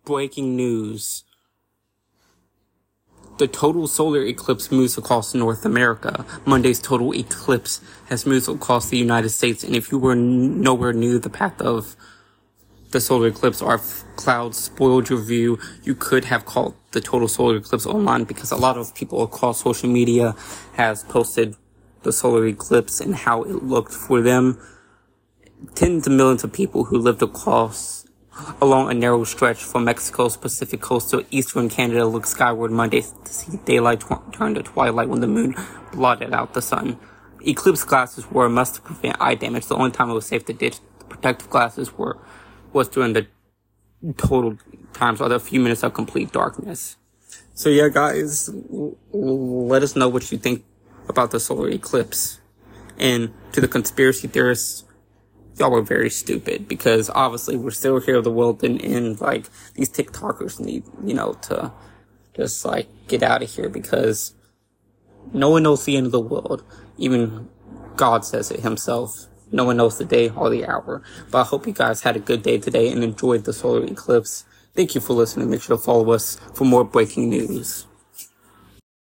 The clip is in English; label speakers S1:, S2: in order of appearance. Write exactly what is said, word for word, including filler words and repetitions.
S1: Breaking news. The total solar eclipse moves across North America. Monday's total eclipse has moved across the United States, and if you were n- nowhere near the path of the solar eclipse or if clouds spoiled your view, you could have caught the total solar eclipse online, because a lot of people across social media has posted the solar eclipse and how it looked for them. Tens of millions of people who lived across along a narrow stretch from Mexico's Pacific coast to eastern Canada looked skyward Monday to see daylight tw- turn to twilight when the moon blotted out the sun. Eclipse glasses were a must to prevent eye damage. The only time it was safe to ditch the protective glasses were was during the total times or the few minutes of complete darkness. So yeah, guys, l- l- let us know what you think about the solar eclipse. And to the conspiracy theorists, y'all were very stupid, because obviously we're still here, the world didn't end. Like, these TikTokers need, you know, to just, like, get out of here, because no one knows the end of the world. Even God says it himself. No one knows the day or the hour. But I hope you guys had a good day today and enjoyed the solar eclipse. Thank you for listening. Make sure to follow us for more breaking news.